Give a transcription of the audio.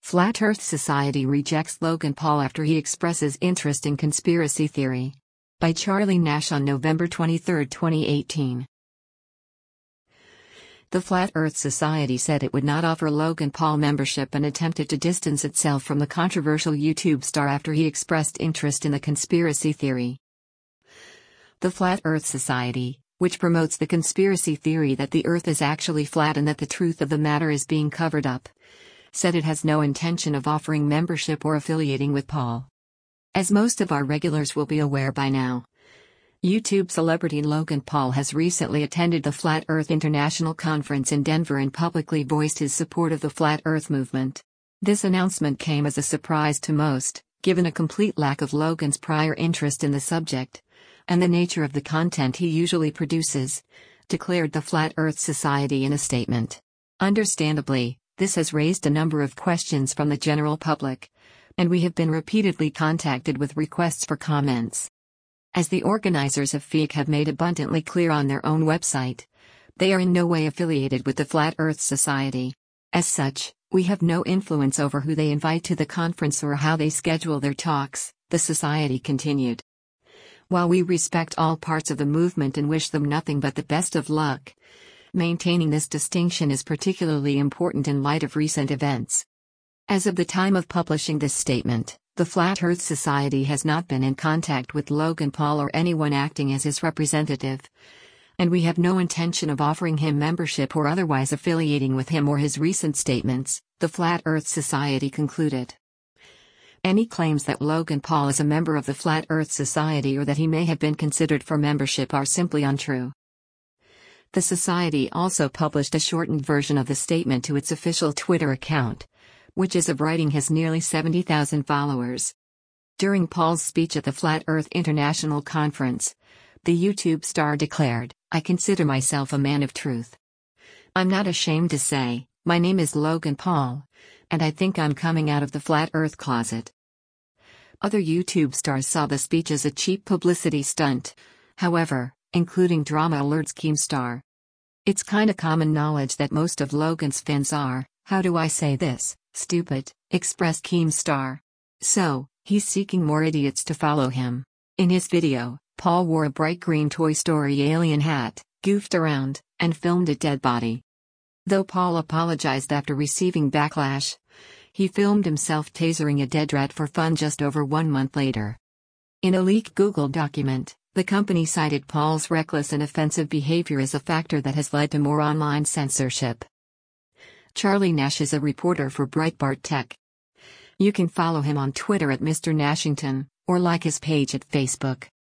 Flat Earth Society rejects Logan Paul after he expresses interest in conspiracy theory. By Charlie Nash on November 23, 2018. The Flat Earth Society said it would not offer Logan Paul membership and attempted to distance itself from the controversial YouTube star after he expressed interest in the conspiracy theory. The Flat Earth Society, which promotes the conspiracy theory that the Earth is actually flat and that the truth of the matter is being covered up, said it has no intention of offering membership or affiliating with Paul. As most of our regulars will be aware by now, YouTube celebrity Logan Paul has recently attended the Flat Earth International Conference in Denver and publicly voiced his support of the Flat Earth movement. This announcement came as a surprise to most, given a complete lack of Logan's prior interest in the subject, and the nature of the content he usually produces, declared the Flat Earth Society in a statement. Understandably, this has raised a number of questions from the general public, and we have been repeatedly contacted with requests for comments. As the organizers of FEC have made abundantly clear on their own website, they are in no way affiliated with the Flat Earth Society. As such, we have no influence over who they invite to the conference or how they schedule their talks, the Society continued. While we respect all parts of the movement and wish them nothing but the best of luck, maintaining this distinction is particularly important in light of recent events. As of the time of publishing this statement, the Flat Earth Society has not been in contact with Logan Paul or anyone acting as his representative, and we have no intention of offering him membership or otherwise affiliating with him or his recent statements, the Flat Earth Society concluded. Any claims that Logan Paul is a member of the Flat Earth Society or that he may have been considered for membership are simply untrue. The Society also published a shortened version of the statement to its official Twitter account, which as of writing has nearly 70,000 followers. During Paul's speech at the Flat Earth International Conference, the YouTube star declared, "I consider myself a man of truth. I'm not ashamed to say, my name is Logan Paul, and I think I'm coming out of the Flat Earth closet." Other YouTube stars saw the speech as a cheap publicity stunt, however, including Drama Alert's Keemstar. It's kinda common knowledge that most of Logan's fans are, how do I say this, stupid, expressed Keemstar. So, he's seeking more idiots to follow him. In his video, Paul wore a bright green Toy Story alien hat, goofed around, and filmed a dead body. Though Paul apologized after receiving backlash, he filmed himself tasering a dead rat for fun just over 1 month later. In a leaked Google document, the company cited Paul's reckless and offensive behavior as a factor that has led to more online censorship. Charlie Nash is a reporter for Breitbart Tech. You can follow him on Twitter at Mr. Nashington, or like his page at Facebook.